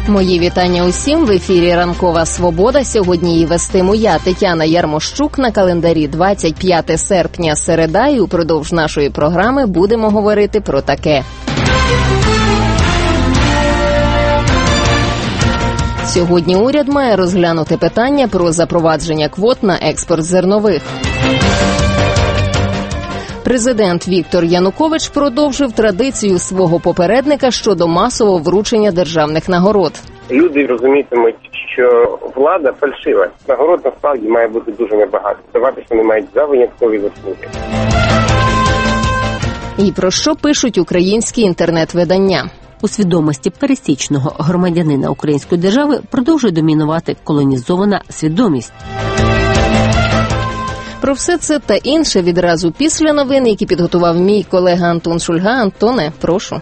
Мої вітання усім. В ефірі «Ранкова Свобода». Сьогодні її вестиму я, Тетяна Ярмощук. На календарі 25 серпня, середа, і упродовж нашої програми будемо говорити про таке. Сьогодні уряд має розглянути питання про запровадження квот на експорт зернових. Президент Віктор Янукович продовжив традицію свого попередника щодо масового вручення державних нагород. Люди розумітимуть, що влада фальшива. Нагород насправді має бути дуже небагато. Даватися вони мають за виняткові заслуги. І про що пишуть українські інтернет-видання? У свідомості пересічного громадянина української держави продовжує домінувати колонізована свідомість. Про все це та інше відразу після новин, які підготував мій колега Антон Шульга. Антоне, прошу.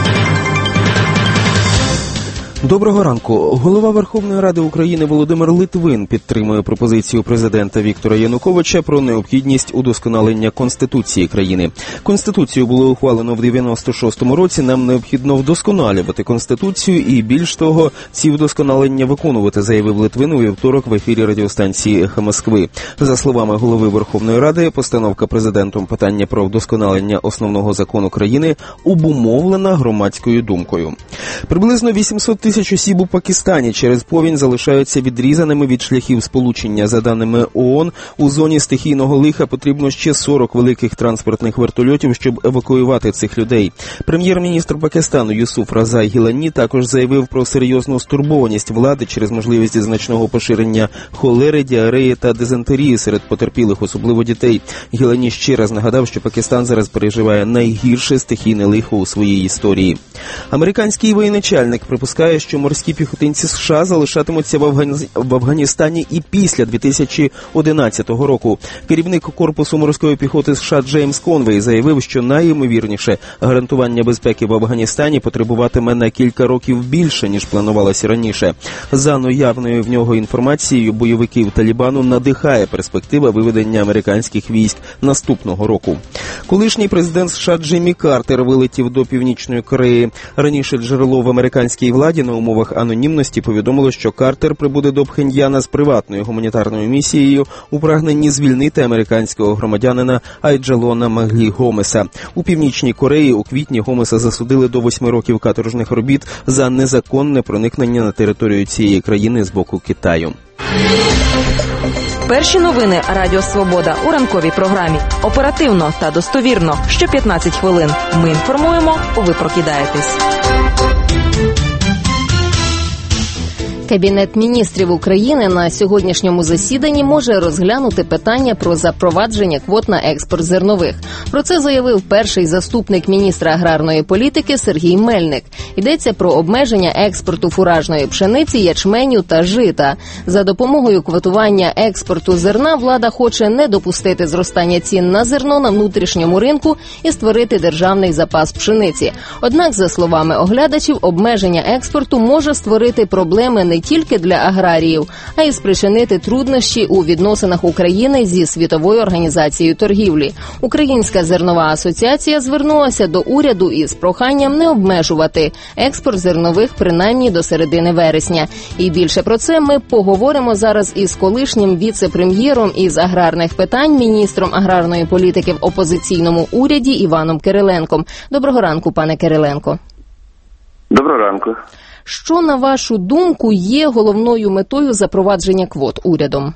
Доброго ранку. Голова Верховної Ради України Володимир Литвин підтримує пропозицію президента Віктора Януковича про необхідність удосконалення Конституції країни. Конституцію було ухвалено в 96-му році, нам необхідно вдосконалювати Конституцію і, більш того, ці вдосконалення виконувати, заявив Литвин у вівторок в ефірі радіостанції «Ехо Москви». За словами голови Верховної Ради, постановка президентом питання про вдосконалення основного закону країни обумовлена громадською думкою. Приблизно 800 тисяч осіб у Пакистані через повінь залишаються відрізаними від шляхів сполучення. За даними ООН, у зоні стихійного лиха потрібно ще 40 великих транспортних вертольотів, щоб евакуювати цих людей. Прем'єр-міністр Пакистану Юсуф Разай Гілані також заявив про серйозну стурбованість влади через можливість значного поширення холери, діареї та дизентерії серед потерпілих, особливо дітей. Гілані ще раз нагадав, що Пакистан зараз переживає найгірше стихійне лихо у своїй історії. Американський воєначальник припускає, що морські піхотинці США залишатимуться в Афганістані і після 2011 року. Керівник корпусу морської піхоти США Джеймс Конвей заявив, що найімовірніше гарантування безпеки в Афганістані потребуватиме на кілька років більше, ніж планувалося раніше. За наявною в нього інформацією, бойовиків Талібану надихає перспектива виведення американських військ наступного року. Колишній президент США Джиммі Картер вилетів до Північної Кореї. Раніше джерело в американській владі на умовах анонімності повідомило, що Картер прибуде до Пхеньяна з приватною гуманітарною місією у прагненні звільнити американського громадянина Айджалона Маглі Гомеса. У Північній Кореї у квітні Гомеса засудили до 8 років каторжних робіт за незаконне проникнення на територію цієї країни з боку Китаю. Перші новини Радіо Свобода у ранковій програмі. Оперативно та достовірно. Що 15 хвилин. Ми інформуємо, ви прокидаєтесь. Кабінет міністрів України на сьогоднішньому засіданні може розглянути питання про запровадження квот на експорт зернових. Про це заявив перший заступник міністра аграрної політики Сергій Мельник. Йдеться про обмеження експорту фуражної пшениці, ячменю та жита. За допомогою квотування експорту зерна влада хоче не допустити зростання цін на зерно на внутрішньому ринку і створити державний запас пшениці. Однак, за словами оглядачів, обмеження експорту може створити проблеми не тільки для аграріїв, а й спричинити труднощі у відносинах України зі Світовою організацією торгівлі. Українська зернова асоціація звернулася до уряду із проханням не обмежувати експорт зернових принаймні до середини вересня. І більше про це ми поговоримо зараз із колишнім віце-прем'єром із аграрних питань, міністром аграрної політики в опозиційному уряді Іваном Кириленком. Доброго ранку, пане Кириленко. Доброго ранку. Що, на вашу думку, є головною метою запровадження квот урядом?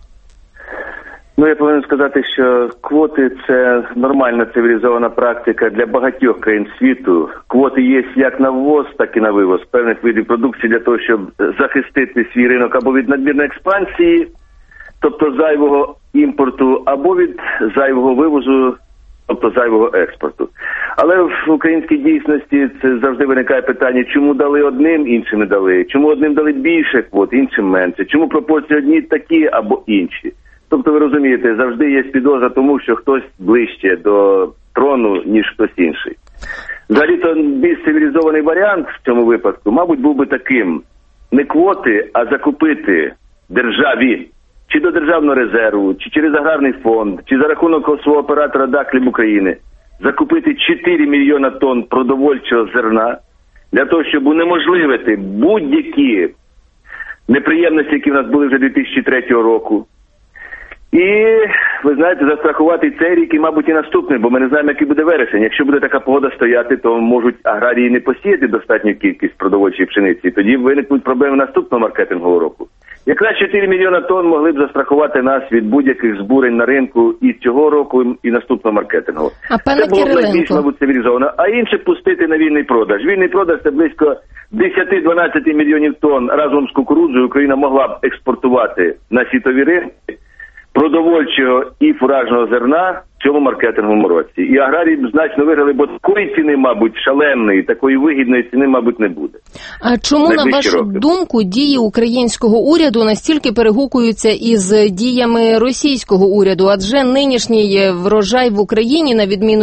Я повинен сказати, що квоти – це нормальна цивілізована практика для багатьох країн світу. Квоти є як на ввоз, так і на вивоз певних видів продукції для того, щоб захистити свій ринок або від надмірної експансії, тобто зайвого імпорту, або від зайвого вивозу, тобто зайвого експорту. Але в українській дійсності це завжди виникає питання, чому дали одним, іншим не дали, чому одним дали більше квот, іншим менше, чому пропорції одні такі або інші. Тобто, ви розумієте, завжди є підозра тому, що хтось ближче до трону, ніж хтось інший. Взагалі-то більш цивілізований варіант в цьому випадку, мабуть, був би таким: не квоти, а закупити державі, чи до державного резерву, чи через аграрний фонд, чи за рахунок свого оператора ДАК «Хліб України», закупити 4 мільйона тонн продовольчого зерна для того, щоб унеможливити будь-які неприємності, які в нас були вже 2003 року. І, ви знаєте, застрахувати цей рік і, мабуть, і наступний, бо ми не знаємо, який буде вересень. Якщо буде така погода стояти, то можуть аграрії не посіяти достатню кількість продовольчої пшениці. Тоді виникнуть проблеми наступного маркетингового року. Якраз 4 мільйона тонн могли б застрахувати нас від будь-яких збурень на ринку і цього року, і наступного маркетингу. Це було б найбільш, мабуть, цивілізовано. А інше пустити на вільний продаж. Вільний продаж – це близько 10-12 мільйонів тонн разом з кукурудзою Україна могла б експортувати на світові ринки продовольчого і фуражного зерна в цьому маркетинговому році. І аграрії б значно виграли, бо такої ціни, мабуть, шаленої, такої вигідної ціни, мабуть, не буде. А чому, на вашу думку, дії українського уряду настільки перегукуються із діями російського уряду? Адже нинішній врожай в Україні, на відміну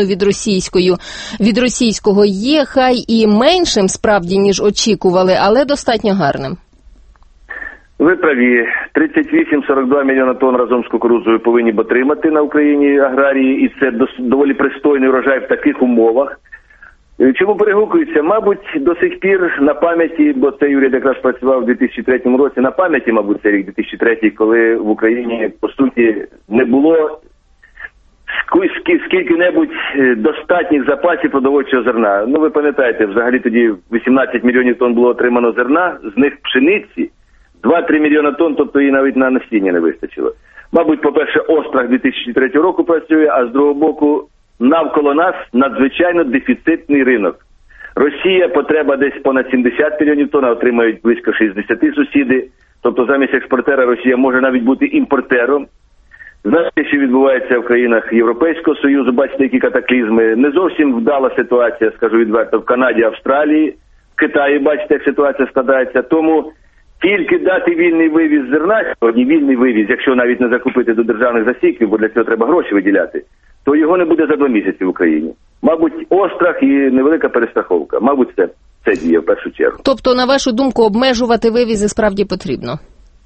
від російського, є хай і меншим справді, ніж очікували, але достатньо гарним. Ви праві. 38-42 мільйона тонн разом з кукурудзою повинні б отримати на Україні аграрії, і це доволі пристойний врожай в таких умовах. Чому перегукуються? Мабуть, до сих пір на пам'яті, бо цей уряд якраз працював у 2003 році, на пам'яті, мабуть, цей рік 2003, коли в Україні, по суті, не було скільки-небудь достатніх запасів продовольчого зерна. Ну, ви пам'ятаєте, взагалі тоді 18 мільйонів тонн було отримано зерна, з них пшениці 2-3 мільйона тонн, тобто її навіть на насіння не вистачило. Мабуть, по-перше, острах 2003 року працює, а з другого боку, навколо нас надзвичайно дефіцитний ринок. Росія потреба десь понад 70 мільйонів тонн, а отримають близько 60 сусіди. Тобто замість експортера Росія може навіть бути імпортером. Знаєте, що відбувається в країнах Європейського Союзу, бачите, які катаклізми. Не зовсім вдала ситуація, скажу відверто, в Канаді, Австралії, в Китаї, бачите, як ситуація складається. Тому тільки дати вільний вивіз зерна, сьогодні вільний вивіз, якщо навіть не закупити до державних засіків, бо для цього треба гроші виділяти, то його не буде за 2 місяці в Україні. Мабуть, острах і невелика перестраховка. Мабуть, це діє в першу чергу. Тобто, на вашу думку, обмежувати вивізи справді потрібно?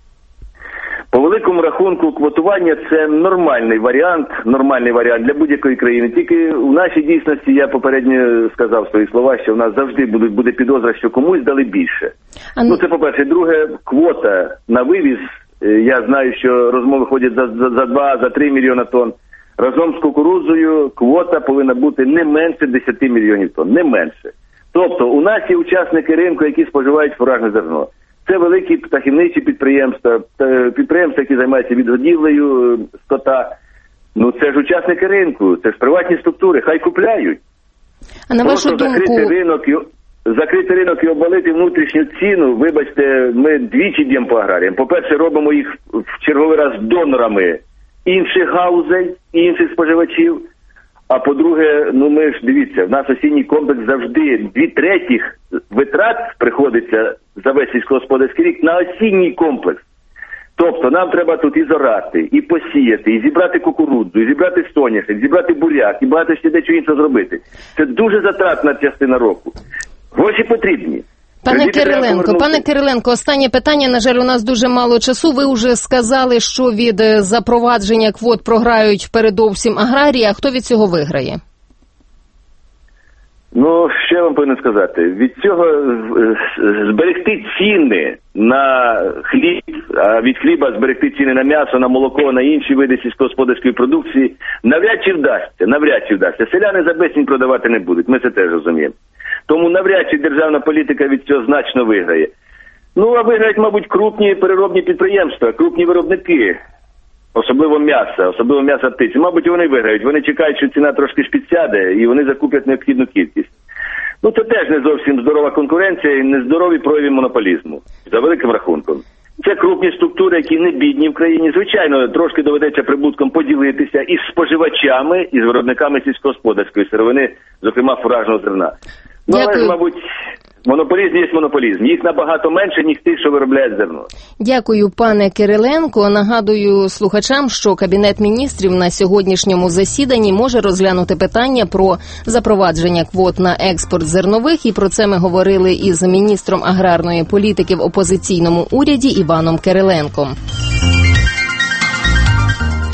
По великому рахунку, квотування – це нормальний варіант для будь-якої країни. Тільки в нашій дійсності, я попередньо сказав свої слова, що в нас завжди буде підозра, що комусь дали більше. Ну, це по-перше. Друге, квота на вивіз. Я знаю, що розмови ходять за 2-3 мільйона тонн. Разом з кукурудзою квота повинна бути не менше 10 мільйонів тонн. Не менше. Тобто, у нас є учасники ринку, які споживають фуражне зерно. Це великі птахівничі підприємства, які займаються відгодівлею скота. Ну, це ж учасники ринку, це ж приватні структури, хай купляють. А на вашу думку... Закрити ринок і обвалити внутрішню ціну, вибачте, ми двічі б'ємо по аграріям. По-перше, робимо їх в черговий раз донорами інших гаузей, інших споживачів. А по-друге, ну ми ж, дивіться, в нас осінній комплекс завжди 2/3 витрат приходиться за весь сільськогосподарський рік на осінній комплекс. Тобто нам треба тут і зорати, і посіяти, і зібрати кукурудзу, і зібрати соняшник, зібрати буряк, і багато ще дечого іншого зробити. Це дуже затратна частина року. Гроші потрібні. Пане Кириленко, останнє питання, на жаль, у нас дуже мало часу. Ви вже сказали, що від запровадження квот програють передовсім аграрії, а хто від цього виграє? Ну, що я вам повинен сказати? Від цього зберегти ціни на хліб, а від хліба зберегти ціни на м'ясо, на молоко, на інші види сільськогосподарської продукції навряд чи вдасться. Селяни за безцінь продавати не будуть, ми це теж розуміємо. Тому навряд чи державна політика від цього значно виграє. Ну, а виграють, мабуть, крупні переробні підприємства, крупні виробники, особливо м'яса птиці. Мабуть, вони виграють. Вони чекають, що ціна трошки ж підсяде, і вони закуплять необхідну кількість. Ну, це теж не зовсім здорова конкуренція і нездорові прояви монополізму, за великим рахунком. Це крупні структури, які не бідні в країні. Звичайно, трошки доведеться прибутком поділитися із споживачами, і з виробниками сільськогосподарської сировини, зокрема фуражного зерна. Ну, але ж, мабуть, монополізм є монополізм. Їх набагато менше, ніж тих, що виробляють зерно. Дякую, пане Кириленко. Нагадую слухачам, що Кабінет міністрів на сьогоднішньому засіданні може розглянути питання про запровадження квот на експорт зернових. І про це ми говорили із міністром аграрної політики в опозиційному уряді Іваном Кириленком.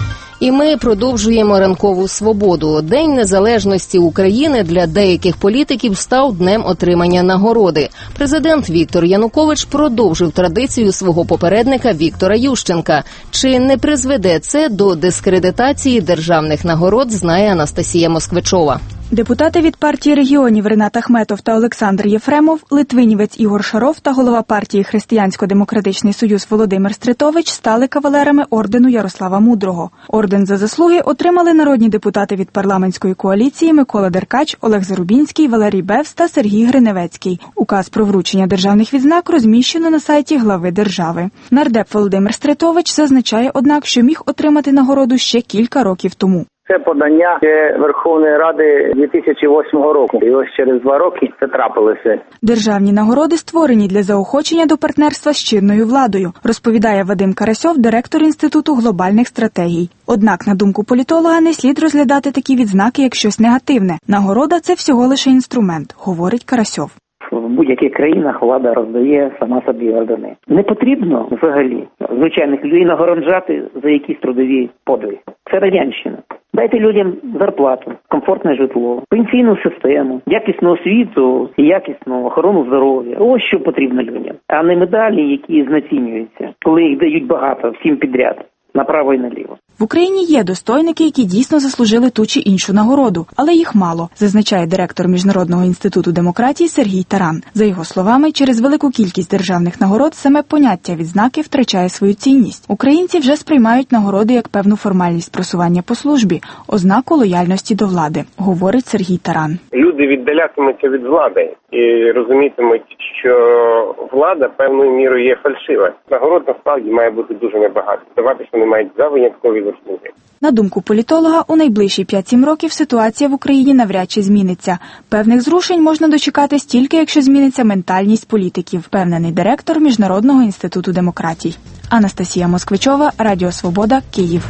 І ми продовжуємо ранкову свободу. День незалежності України для деяких політиків став днем отримання нагороди. Президент Віктор Янукович продовжив традицію свого попередника Віктора Ющенка. Чи не призведе це до дискредитації державних нагород, знає Анастасія Москвичова. Депутати від партії регіонів Ренат Ахметов та Олександр Єфремов, литвинівець Ігор Шаров та голова партії Християнсько-демократичний союз Володимир Стритович стали кавалерами ордену Ярослава Мудрого. Орден за заслуги отримали народні депутати від парламентської коаліції Микола Деркач, Олег Зарубінський, Валерій Бевс та Сергій Гриневецький. Указ про вручення державних відзнак розміщено на сайті глави держави. Нардеп Володимир Стритович зазначає, однак, що міг отримати нагороду ще кілька років тому. Це подання Верховної Ради 2008 року. І ось через 2 роки це трапилося. Державні нагороди створені для заохочення до партнерства з чинною владою, розповідає Вадим Карасьов, директор Інституту глобальних стратегій. Однак, на думку політолога, не слід розглядати такі відзнаки як щось негативне. Нагорода – це всього лише інструмент, говорить Карасьов. В будь-яких країнах влада роздає сама собі ордени. Не потрібно взагалі звичайних людей нагороджати за якісь трудові подвиги. Це радянщина. Дайте людям зарплату, комфортне житло, пенсійну систему, якісну освіту, якісну охорону здоров'я. Ось що потрібно людям. А не медалі, які знецінюються, коли їх дають багато, всім підряд, направо і наліво. В Україні є достойники, які дійсно заслужили ту чи іншу нагороду, але їх мало, зазначає директор Міжнародного інституту демократії Сергій Таран. За його словами, через велику кількість державних нагород саме поняття відзнаки втрачає свою цінність. Українці вже сприймають нагороди як певну формальність просування по службі, ознаку лояльності до влади, говорить Сергій Таран. Люди віддалятимуться від влади і розумітимуть, що влада певною мірою є фальшива. Нагород насправді має бути дуже небагато. Даватися вони мають за виняткові заслуги. На думку політолога, у найближчі 5-7 років ситуація в Україні навряд чи зміниться. Певних зрушень можна дочекатись тільки, якщо зміниться ментальність політиків, впевнений директор Міжнародного інституту демократій. Анастасія Москвичова, Радіо Свобода, Київ.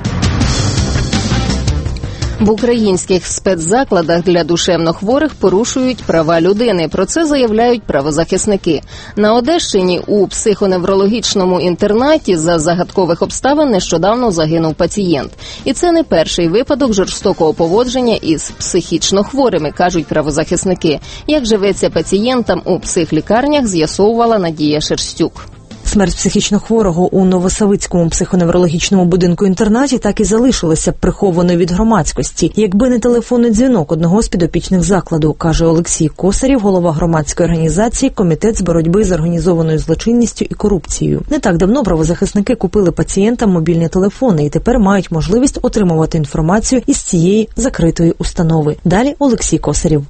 В українських спецзакладах для душевнохворих порушують права людини. Про це заявляють правозахисники. На Одещині у психоневрологічному інтернаті за загадкових обставин нещодавно загинув пацієнт. І це не перший випадок жорстокого поводження із психічно хворими, кажуть правозахисники. Як живеться пацієнтам у психлікарнях, з'ясовувала Надія Шерстюк. Смерть психічно хворого у Новосавицькому психоневрологічному будинку-інтернаті так і залишилася прихованою від громадськості, якби не телефонний дзвінок одного з підопічних закладу, каже Олексій Косарів, голова громадської організації «Комітет з боротьби з організованою злочинністю і корупцією». Не так давно правозахисники купили пацієнтам мобільні телефони і тепер мають можливість отримувати інформацію із цієї закритої установи. Далі Олексій Косарів.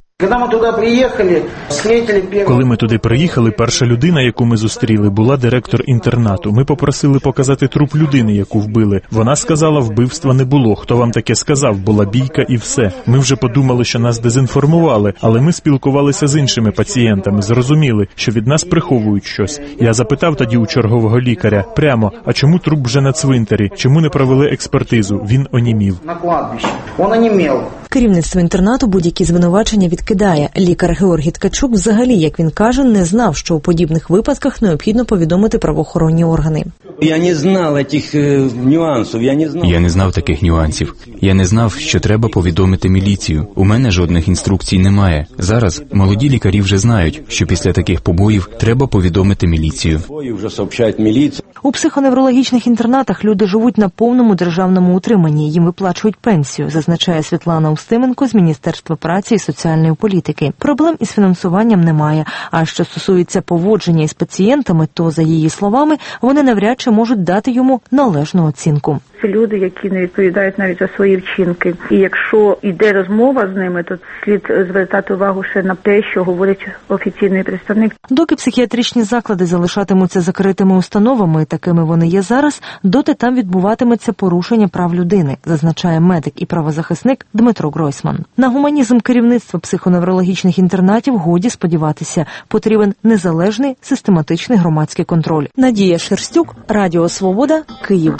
Коли ми туди приїхали, перша людина, яку ми зустріли, була директор інтернату. Ми попросили показати труп людини, яку вбили. Вона сказала, вбивства не було. Хто вам таке сказав? Була бійка і все. Ми вже подумали, що нас дезінформували, але ми спілкувалися з іншими пацієнтами, зрозуміли, що від нас приховують щось. Я запитав тоді у чергового лікаря прямо, а чому труп вже на цвинтарі? Чому не провели експертизу? Він онімів. На кладбищі. Він онімів. Керівництво інтернату будь-які звинувачення відкидає. Лікар Георгій Ткачук взагалі, як він каже, не знав, що у подібних випадках необхідно повідомити правоохоронні органи. Я не знав цих нюансів, Я не знав таких нюансів. Я не знав, що треба повідомити міліцію. У мене жодних інструкцій немає. Зараз молоді лікарі вже знають, що після таких побоїв треба повідомити міліцію. У психоневрологічних інтернатах люди живуть на повному державному утриманні, їм виплачують пенсію, зазначає Світлана Устименко з Міністерства праці і соціальної політики. Проблем із фінансуванням немає. А що стосується поводження із пацієнтами, то, за її словами, вони навряд чи можуть дати йому належну оцінку. Це люди, які не відповідають навіть за свої вчинки. І якщо йде розмова з ними, то слід звертати увагу ще на те, що говорить офіційний представник. Доки психіатричні заклади залишатимуться закритими установами, такими вони є зараз, доти там відбуватиметься порушення прав людини, зазначає медик і правозахисник Дмитро Гройсман. На гуманізм керівництва психоневрологічних інтернатів годі сподіватися. Потрібен незалежний, систематичний громадський контроль. Надія Шерстюк, Радіо Свобода, Київ.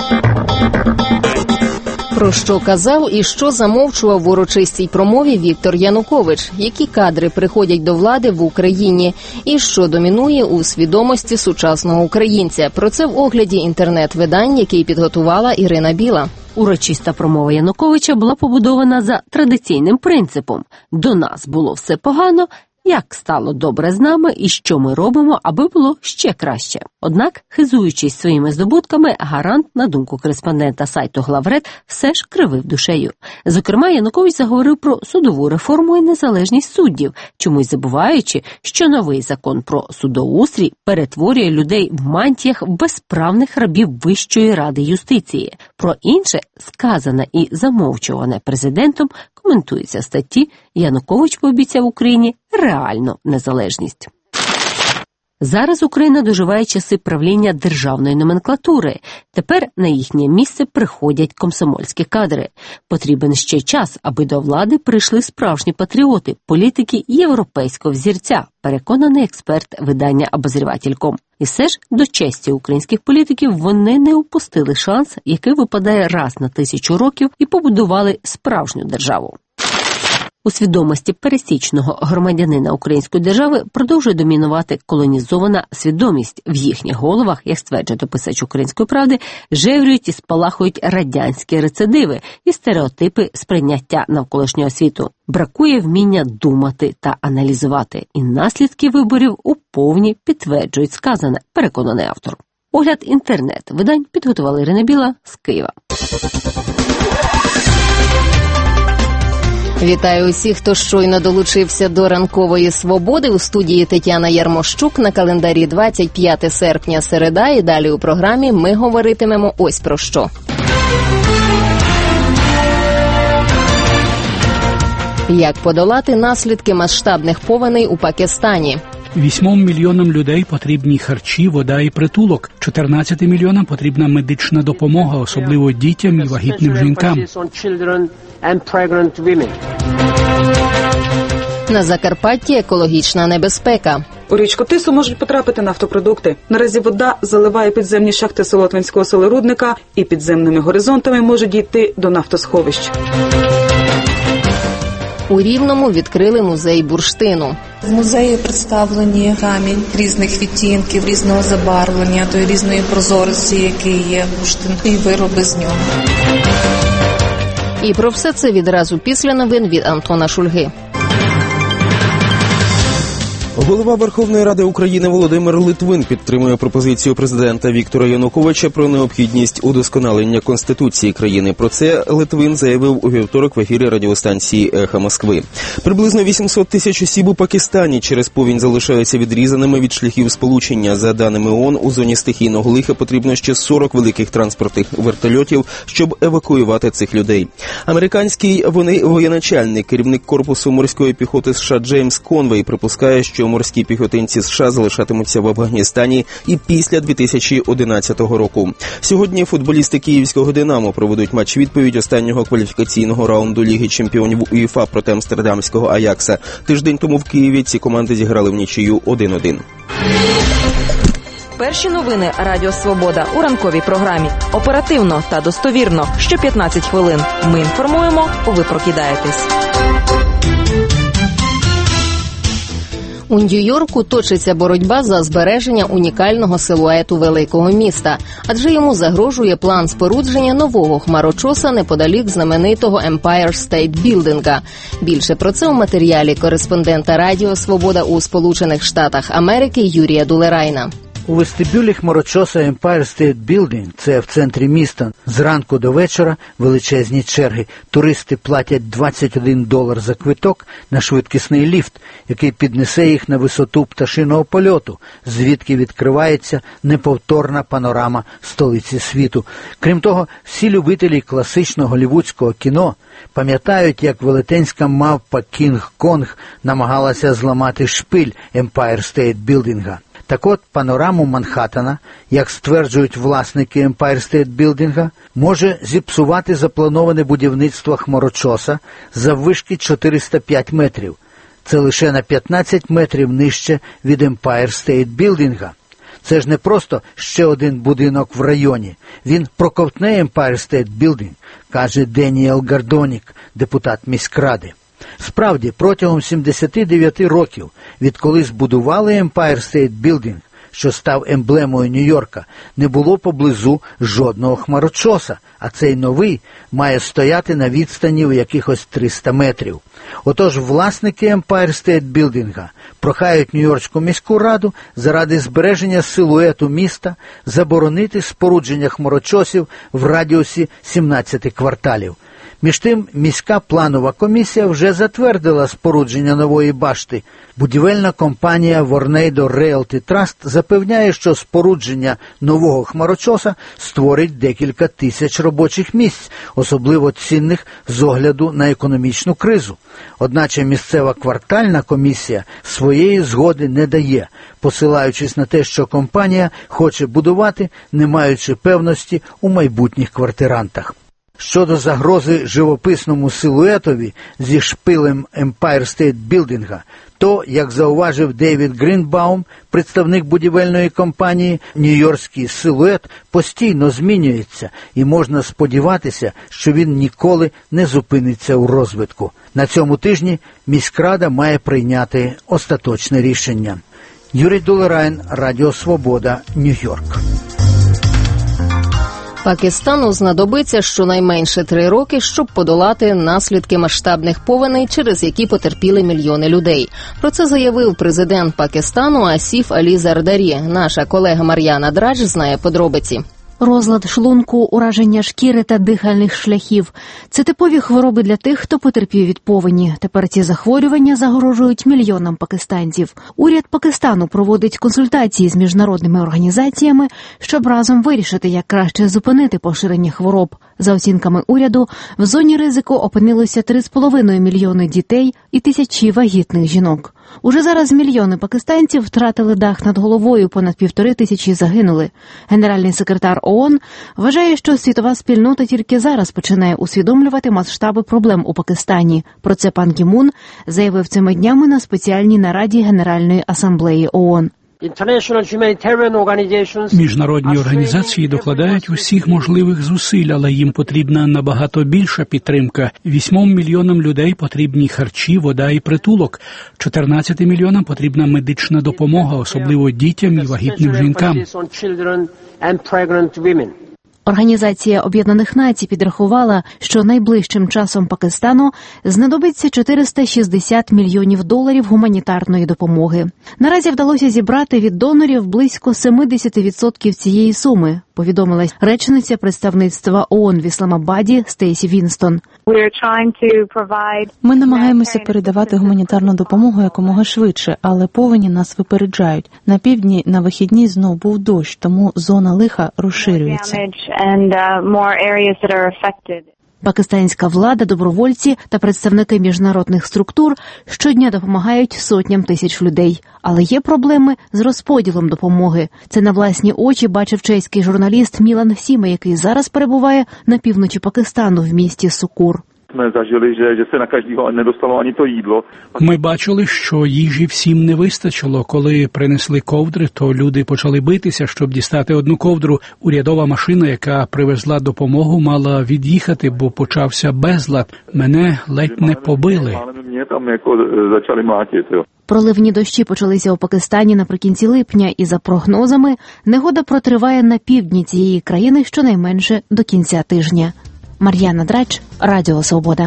Про що казав і що замовчував в урочистій промові Віктор Янукович, які кадри приходять до влади в Україні і що домінує у свідомості сучасного українця. Про це в огляді інтернет-видань, який підготувала Ірина Біла. Урочиста промова Януковича була побудована за традиційним принципом «до нас було все погано, як стало добре з нами і що ми робимо, аби було ще краще». Однак, хизуючись своїми здобутками, гарант, на думку кореспондента сайту «Главред», все ж кривив душею. Зокрема, Янукович заговорив про судову реформу і незалежність суддів, чомусь забуваючи, що новий закон про судоустрій перетворює людей в мантіях в безправних рабів Вищої ради юстиції. Про інше, сказане і замовчуване президентом, коментується в статті «Янукович пообіцяв Україні реальну незалежність». Зараз Україна доживає часи правління державної номенклатури. Тепер на їхнє місце приходять комсомольські кадри. Потрібен ще час, аби до влади прийшли справжні патріоти, політики європейського взірця, переконаний експерт видання «Обозріватель.ком». І все ж, до честі українських політиків, вони не упустили шанс, який випадає раз на 1000 років, і побудували справжню державу. У свідомості пересічного громадянина української держави продовжує домінувати колонізована свідомість. В їхніх головах, як стверджує дописач «Української правди», жеврюють і спалахують радянські рецидиви і стереотипи сприйняття навколишнього світу. Бракує вміння думати та аналізувати. І наслідки виборів уповні підтверджують сказане, переконаний автор. Огляд інтернет-видань підготувала Ірина Біла з Києва. Вітаю усіх, хто щойно долучився до ранкової свободи. У студії Тетяна Ярмощук, на календарі 25 серпня, середа, і далі у програмі ми говоритимемо ось про що. Як подолати наслідки масштабних повеней у Пакистані? 8 мільйонам людей потрібні харчі, вода і притулок. 14 мільйонам потрібна медична допомога, особливо дітям і вагітним жінкам. На Закарпатті екологічна небезпека. У річку Тису можуть потрапити нафтопродукти. Наразі вода заливає підземні шахти Солотвинського селерудника і підземними горизонтами може дійти до нафтосховищ. У Рівному відкрили музей бурштину. В музеї представлені камінь різних відтінків, різного забарвлення, тої різної прозорості, який є бурштин, і вироби з нього. І про все це відразу після новин від Антона Шульги. Голова Верховної Ради України Володимир Литвин підтримує пропозицію президента Віктора Януковича про необхідність удосконалення Конституції країни. Про це Литвин заявив у вівторок в ефірі радіостанції «Ехо Москви». Приблизно 800 тисяч осіб у Пакистані через повінь залишаються відрізаними від шляхів сполучення. За даними ООН, у зоні стихійного лиха потрібно ще 40 великих транспортних вертольотів, щоб евакуювати цих людей. Американський воєначальник, керівник корпусу морської піхоти США Джеймс Конвей припускає, що морські піхотинці США залишатимуться в Афганістані і після 2011 року. Сьогодні футболісти київського «Динамо» проведуть матч-відповідь останнього кваліфікаційного раунду Ліги чемпіонів УЄФА проти амстердамського «Аякса». Тиждень тому в Києві ці команди зіграли в нічию 1-1. Перші новини Радіо Свобода у ранковій програмі. Оперативно та достовірно. Що 15 хвилин. Ми інформуємо, ви прокидаєтесь. У Нью-Йорку точиться боротьба за збереження унікального силуету великого міста, адже йому загрожує план спорудження нового хмарочоса неподалік знаменитого Empire State Building. Більше про це у матеріалі кореспондента Радіо Свобода у Сполучених Штатах Америки Юрія Дулерайна. У вестибюлі хмарочоса Empire State Building, це в центрі міста, зранку до вечора величезні черги. Туристи платять $21 за квиток на швидкісний ліфт, який піднесе їх на висоту пташиного польоту, звідки відкривається неповторна панорама столиці світу. Крім того, всі любителі класичного голлівудського кіно пам'ятають, як велетенська мавпа Кінг-Конг намагалася зламати шпиль Empire State Building. Так от, панораму Манхаттена, як стверджують власники Empire State Building, може зіпсувати заплановане будівництво хмарочоса заввишки 405 метрів. Це лише на 15 метрів нижче від Empire State Building. Це ж не просто ще один будинок в районі. Він проковтне Empire State Building, каже Деніел Гардонік, депутат міськради. Справді, протягом 79 років, відколи збудували Empire State Building, що став емблемою Нью-Йорка, не було поблизу жодного хмарочоса, а цей новий має стояти на відстані у якихось 300 метрів. Отож, власники Empire State Building прохають Нью-Йоркську міську раду заради збереження силуету міста заборонити спорудження хмарочосів в радіусі 17 кварталів. Між тим, міська планова комісія вже затвердила спорудження нової башти. Будівельна компанія Vornado Realty Trust запевняє, що спорудження нового хмарочоса створить декілька тисяч робочих місць, особливо цінних з огляду на економічну кризу. Одначе місцева квартальна комісія своєї згоди не дає, посилаючись на те, що компанія хоче будувати, не маючи певності у майбутніх квартирантах. Щодо загрози живописному силуетові зі шпилем Empire State Building, то, як зауважив Дейвід Грінбаум, представник будівельної компанії, нью-йоркський силует постійно змінюється і можна сподіватися, що він ніколи не зупиниться у розвитку. На цьому тижні міськрада має прийняти остаточне рішення. Юрій Долерайн, Радіо Свобода, Нью-Йорк. Пакистану знадобиться щонайменше 3 роки, щоб подолати наслідки масштабних повеней, через які потерпіли мільйони людей. Про це заявив президент Пакистану Асіф Алі Зардарі. Наша колега Мар'яна Драч знає подробиці. Розлад шлунку, ураження шкіри та дихальних шляхів – це типові хвороби для тих, хто потерпів від повені. Тепер ці захворювання загрожують мільйонам пакистанців. Уряд Пакистану проводить консультації з міжнародними організаціями, щоб разом вирішити, як краще зупинити поширення хвороб. За оцінками уряду, в зоні ризику опинилося 3,5 мільйони дітей і тисячі вагітних жінок. Уже зараз мільйони пакистанців втратили дах над головою, понад 1500 загинули. Генеральний секретар ООН вважає, що світова спільнота тільки зараз починає усвідомлювати масштаби проблем у Пакистані. Про це пан Кі Мун заявив цими днями на спеціальній нараді Генеральної асамблеї ООН. Міжнародні організації докладають усіх можливих зусиль, але їм потрібна набагато більша підтримка. 8 мільйонам людей потрібні харчі, вода і притулок. 14 мільйонам потрібна медична допомога, особливо дітям і вагітним жінкам. Організація Об'єднаних Націй підрахувала, що найближчим часом Пакистану знадобиться $460 мільйонів гуманітарної допомоги. Наразі вдалося зібрати від донорів близько 70% цієї суми, повідомила речниця представництва ООН в Ісламабаді Стейсі Вінстон. Ми намагаємося передавати гуманітарну допомогу якомога швидше, але повені нас випереджають. На півдні на вихідні знов був дощ, тому зона лиха розширюється. Пакистанська влада, добровольці та представники міжнародних структур щодня допомагають сотням тисяч людей. Але є проблеми з розподілом допомоги. Це на власні очі бачив чеський журналіст Мілан Сіма, який зараз перебуває на півночі Пакистану в місті Сукур. Ми бачили, що їжі всім не вистачило. Коли принесли ковдри, то люди почали битися, щоб дістати одну ковдру. Урядова машина, яка привезла допомогу, мала від'їхати, бо почався безлад. Мене ледь не побили. Проливні дощі почалися у Пакистані наприкінці липня, і за прогнозами негода протриває на півдні цієї країни щонайменше до кінця тижня. Мар'яна Драч, Радіо Свобода.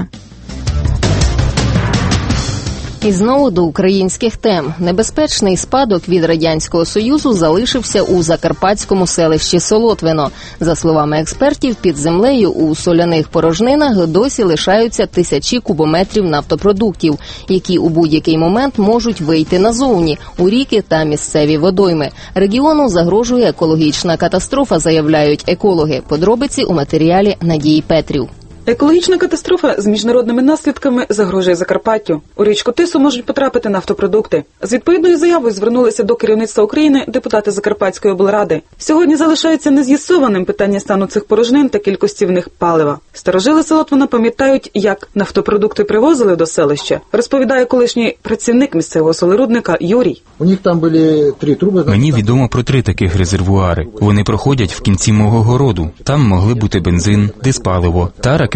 І знову до українських тем. Небезпечний спадок від Радянського Союзу залишився у закарпатському селищі Солотвино. За словами експертів, під землею у соляних порожнинах досі лишаються тисячі кубометрів нафтопродуктів, які у будь-який момент можуть вийти назовні, у ріки та місцеві водойми. Регіону загрожує екологічна катастрофа, заявляють екологи. Подробиці у матеріалі Надії Петрів. Екологічна катастрофа з міжнародними наслідками загрожує Закарпаттю. У річку Тису можуть потрапити нафтопродукти. З відповідною заявою звернулися до керівництва України депутати Закарпатської облради. Сьогодні залишається нез'ясованим питання стану цих порожнин та кількості в них палива. Старожили Солотвина пам'ятають, як нафтопродукти привозили до селища, розповідає колишній працівник місцевого солерудника Юрій. У них там були 3 труби. Мені відомо про 3 таких резервуари. Вони проходять в кінці мого городу. Там могли бути бензин, диспаливо та ракетні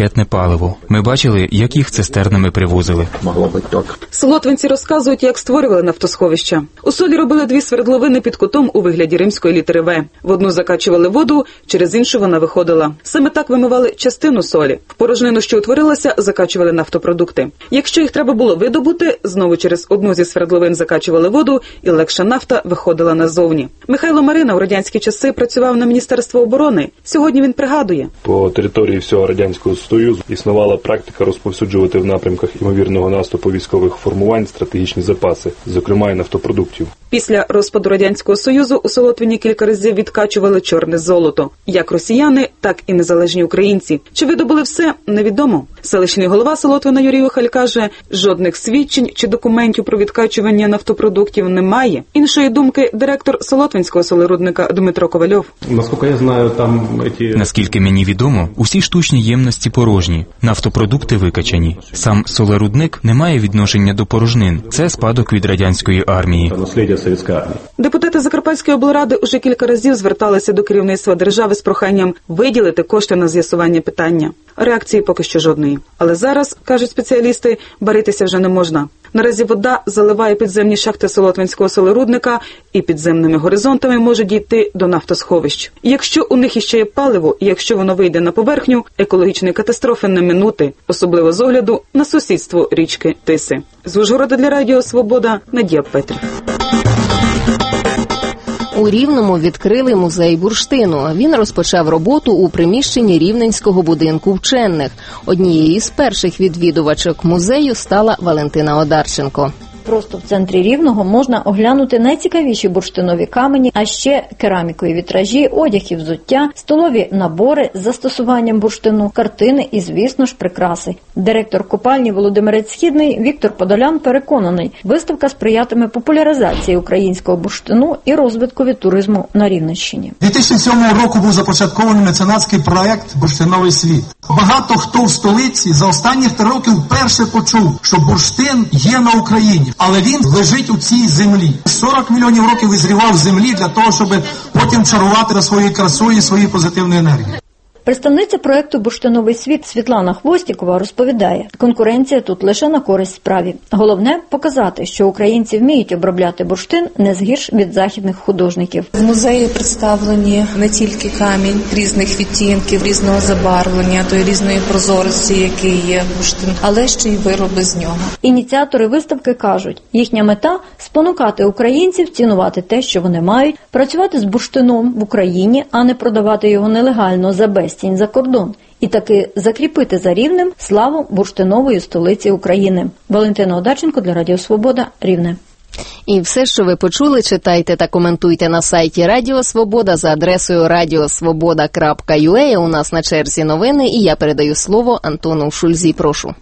ракетне паливо. Ми бачили, як їх цистернами привозили. Могло бути так. Солотвинці розказують, як створювали нафтосховища. У солі робили 2 свердловини під кутом у вигляді римської літери «В». В одну закачували воду, через іншу вона виходила. Саме так вимивали частину солі. В порожнину, що утворилася, закачували нафтопродукти. Якщо їх треба було видобути, знову через одну зі свердловин закачували воду, і легша нафта виходила назовні. Михайло Марина у радянські часи працював на Міністерство оборони. Сьогодні він пригадує. По території всього Радянського Союзу існувала практика розповсюджувати в напрямках ймовірного наступу військових формувань стратегічні запаси, зокрема і нафтопродуктів. Після розпаду Радянського Союзу у Солотвині кілька разів відкачували чорне золото. Як росіяни, так і незалежні українці. Чи видобули все, невідомо. Селищний голова Солотвина Юрій Охаль каже, жодних свідчень чи документів про відкачування нафтопродуктів немає. Іншої думки директор Солотвинського солерудника Дмитро Ковальов. Наскільки мені відомо, усі штучні ємності порожні, нафтопродукти викачані. Сам солерудник не має відношення до порожнин. Це спадок від радянської армії. Депутати Закарпатської облради уже кілька разів зверталися до керівництва держави з проханням виділити кошти на з'ясування питання. Реакції поки що жодної. Але зараз, кажуть спеціалісти, баритися вже не можна. Наразі вода заливає підземні шахти Солотвинського солерудника і підземними горизонтами може дійти до нафтосховищ. І якщо у них іще є паливо, і якщо воно вийде на поверхню, екологічної катастрофи не минути, особливо з огляду на сусідство річки Тиси. З Ужгорода для Радіо Свобода Надія Петрів. У Рівному відкрили музей бурштину. Він розпочав роботу у приміщенні Рівненського будинку вчених. Однією з перших відвідувачок музею стала Валентина Одарченко. Просто в центрі Рівного можна оглянути найцікавіші бурштинові камені, а ще керамікові вітражі, одяг і взуття, столові набори з застосуванням бурштину, картини і, звісно ж, прикраси. Директор копальні Володимирець Східний Віктор Подолян переконаний, виставка сприятиме популяризації українського бурштину і розвиткові туризму на Рівненщині. 2007 року був започаткований меценатський проект «Бурштиновий світ». Багато хто в столиці за останні 3 роки вперше почув, що бурштин є на Україні. Але він лежить у цій землі. 40 мільйонів років визрівав в землі для того, щоб потім чарувати своєю красою і своєю позитивною енергією. Представниця проекту «Бурштиновий світ» Світлана Хвостікова розповідає, конкуренція тут лише на користь справі. Головне – показати, що українці вміють обробляти бурштин не згірш від західних художників. В музеї представлені не тільки камінь різних відтінків, різного забарвлення, тої різної прозорості, який є бурштин, але ще й вироби з нього. Ініціатори виставки кажуть, їхня мета – спонукати українців цінувати те, що вони мають, працювати з бурштином в Україні, а не продавати його нелегально за безцінь за кордон. І таки закріпити за Рівнем славу бурштинової столиці України. Валентина Одарченко для Радіо Свобода, Рівне. І все, що ви почули, читайте та коментуйте на сайті Радіо Свобода за адресою radiosvoboda.ua. У нас на черзі новини, і я передаю слово Антону Шульзі. Прошу.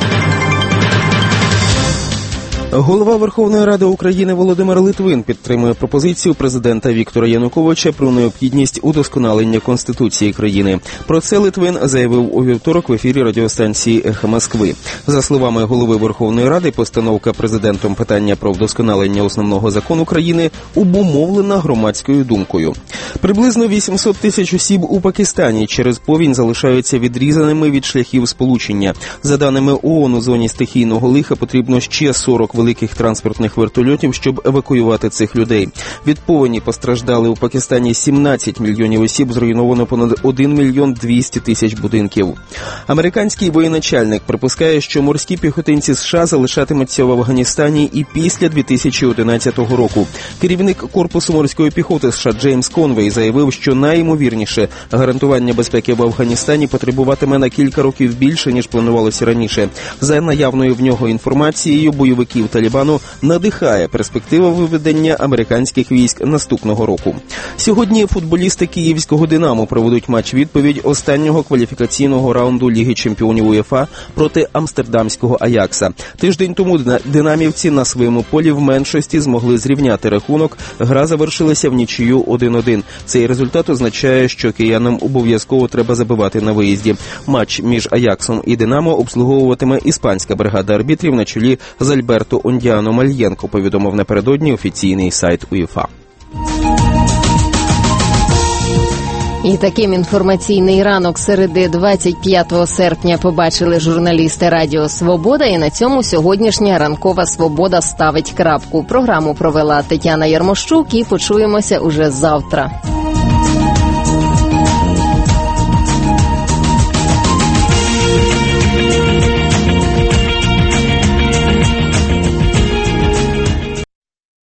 Голова Верховної Ради України Володимир Литвин підтримує пропозицію президента Віктора Януковича про необхідність удосконалення Конституції країни. Про це Литвин заявив у вівторок в ефірі радіостанції «Ехо Москви». За словами голови Верховної Ради, постановка президентом питання про вдосконалення основного закону країни обумовлена громадською думкою. Приблизно 800 тисяч осіб у Пакистані через повінь залишаються відрізаними від шляхів сполучення. За даними ООН, у зоні стихійного лиха потрібно ще 40 великих транспортних вертольотів, щоб евакуювати цих людей. Від повені постраждали у Пакистані 17 мільйонів осіб, зруйновано понад 1 мільйон 200 тисяч будинків. Американський воєначальник припускає, що морські піхотинці США залишатимуться в Афганістані і після 2011 року. Керівник Корпусу морської піхоти США Джеймс Конвей заявив, що найімовірніше гарантування безпеки в Афганістані потребуватиме на кілька років більше, ніж планувалося раніше. За наявною в нього інформацією, бойовиків Талібану надихає перспектива виведення американських військ наступного року. Сьогодні футболісти київського «Динамо» проведуть матч-відповідь останнього кваліфікаційного раунду Ліги чемпіонів УЄФА проти амстердамського «Аякса». Тиждень тому динамівці на своєму полі в меншості змогли зрівняти рахунок. Гра завершилася в нічию 1-1. Цей результат означає, що киянам обов'язково треба забивати на виїзді. Матч між «Аяксом» і «Динамо» обслуговуватиме іспанська бригада арбітрів на чолі з Альберто Ондіано Мальєнко, повідомив напередодні офіційний сайт УЄФА. І таким інформаційний ранок середи 25 серпня побачили журналісти Радіо Свобода. І на цьому сьогоднішня ранкова свобода ставить крапку. Програму провела Тетяна Ярмощук і почуємося уже завтра.